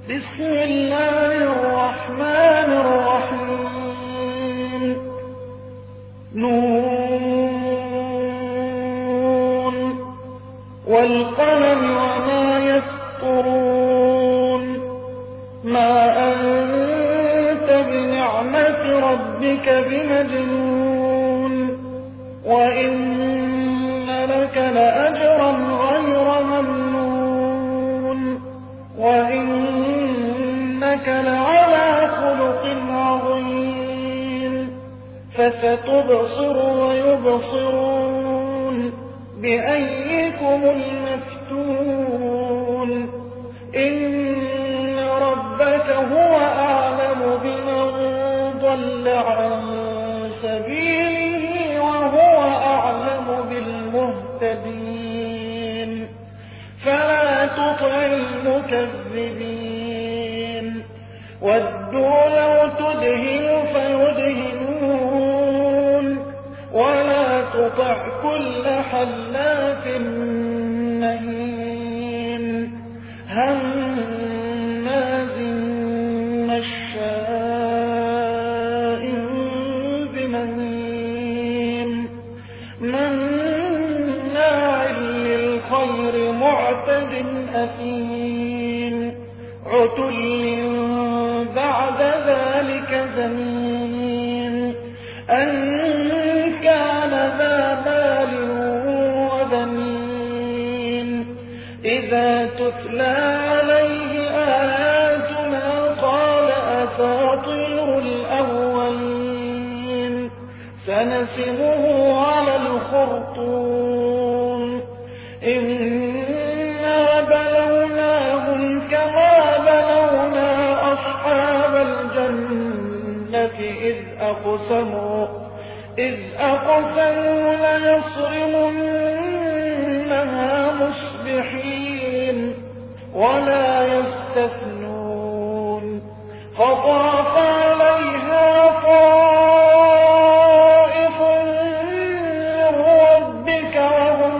بسم الله الرحمن الرحيم نون والقلم وما يسطرون ما أنت بنعمة ربك بمجنون وإن لك لأجرا غير ممنون وإنك لعلى خلق عظيم فستبصر ويبصرون بأيكم المفتون إن ربك هو أعلم بمن ضل عن سبيله وهو أعلم بالمهتدين فلا تطع المكذبين ودوا لو تدهن فيدهنون ولا تطع كل حلاف مهين هماز مشاء بنميم مناع للخير معتد أثيم عتل بعد ذلك زنيم أن كان ذا مال وبنين إذا تتلى عليه آياتنا قال أساطير الأولين سنسمه على الخرطوم إنا بلوناهم كما بلونا أصحاب الجنة إذ أقسموا ليصرمنها مصبحين ولا يستثنون فطاف عليها طائف من ربك وهم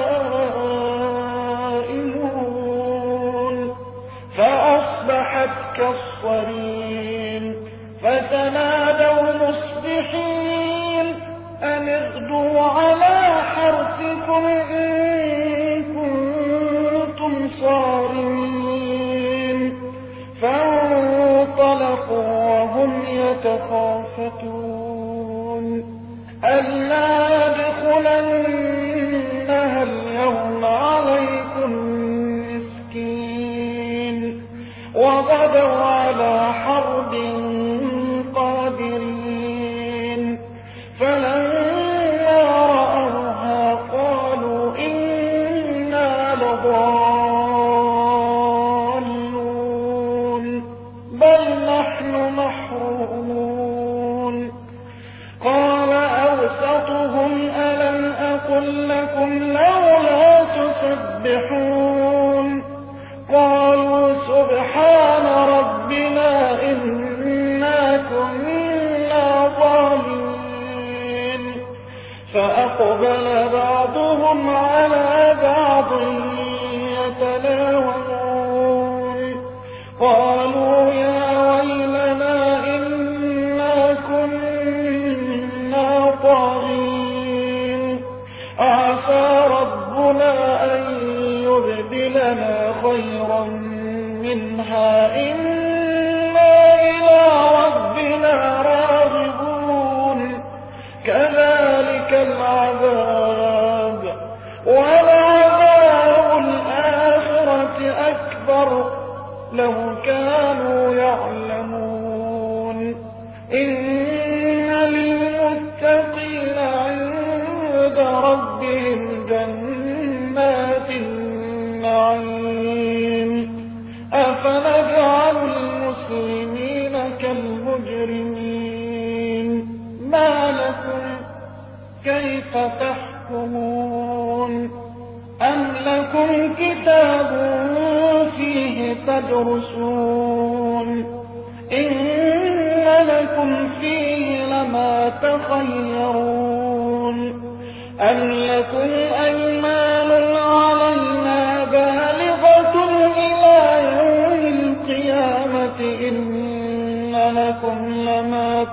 نائمون فأصبحت كالصريم فتنادوا مصبحين أن اغدوا على حرثكم إن كنتم صارمين فانطلقوا وهم يتخافتون ألا يدخلنها اليوم عليكم مسكين وغدوا على حرد قادرين فلما رأوها قالوا إنا لضالون بل نحن محرومون قال أوسطهم ألم أقل لكم لولا تسبحون قالوا سبحان ربنا إنا كنا ظالمين فأقبل بعضهم على بعض يتلاومون قالوا يا ويلنا إنا كنا طاغين عسى ربنا أن يبدلنا خيرا منها إنا إلى ربنا راغبون كذلك العذاب ولعذاب الآخرة أكبر لو كانوا يعلمون إن للمتقين عند ربهم جنات النعيم أفنجعل المسلمين كالمجرمين ما لكم كيف تحكمون أم لكم كتاب فيه تدرسون إن لكم فيه لما تخيرون أم لكم أيمان علينا بالغة إلى يوم القيامة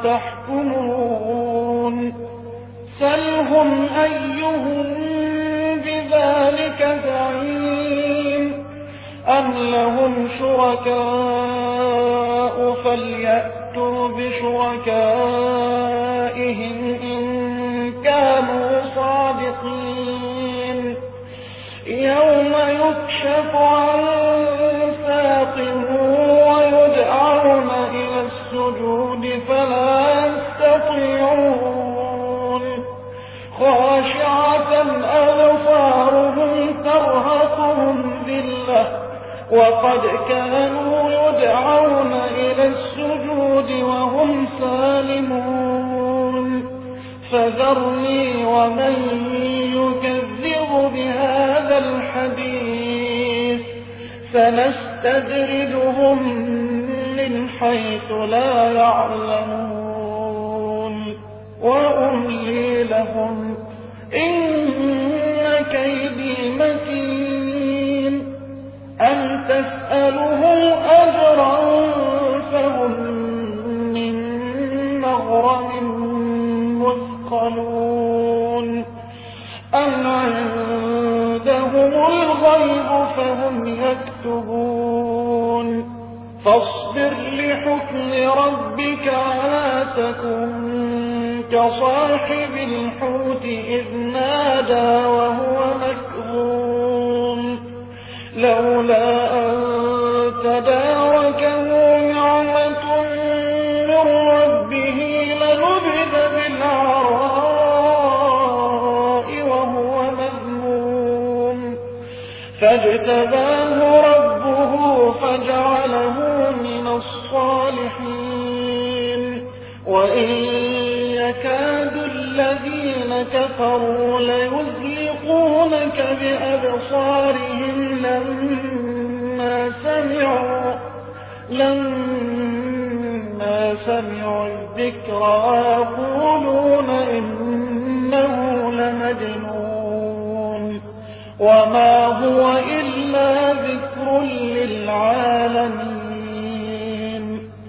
تحكمون سلهم أيهم بذلك زعيم أم لهم شركاء فليأتوا بشركائهم إن كانوا صادقين يوم يكشف عن ساق ويدعون إلى السجود فلا يستطيعون خاشعة أبصارهم ترهقهم ذلة وقد كانوا يدعون إلى السجود وهم سالمون فذرني ومن يكذب بهذا الحديث سنستدرجهم من حيث لا يعلمون وأملي لهم إن كيدي متين أم تسألهم أجرا فهم من مغرم مثقلون أم عندهم الغيب فهم يكتبون فاصبر لحكم ربك ولا تكن كصاحب الحوت إذ نادى وهو مكظوم لولا أن تداركه نعمة من ربه لنبذ بالعراء وهو مذموم فاجتباه ربه فجعله من الصالحين وإن يكاد الذين كفروا ليزلقونك بأبصارهم لما سمعوا الذكر ويقولون إنه لمجنون وما هو إلا ذكر للعالمين